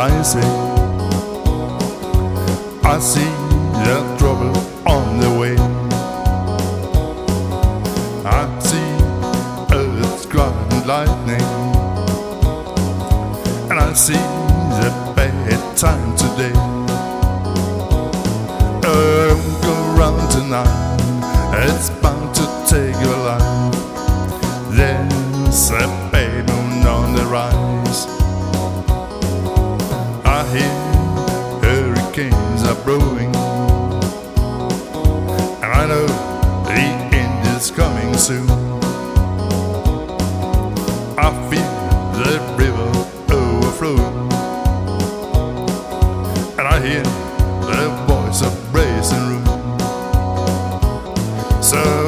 I say, I see the trouble on the way. I see earth's crying lightning, and I see the bad time today. Go round tonight, it's bound to take your life. There's a bad moon on the rise. I hear hurricanes are brewing, and I know the end is coming soon. I feel the river overflow, and I hear the voice of Brazen Room. So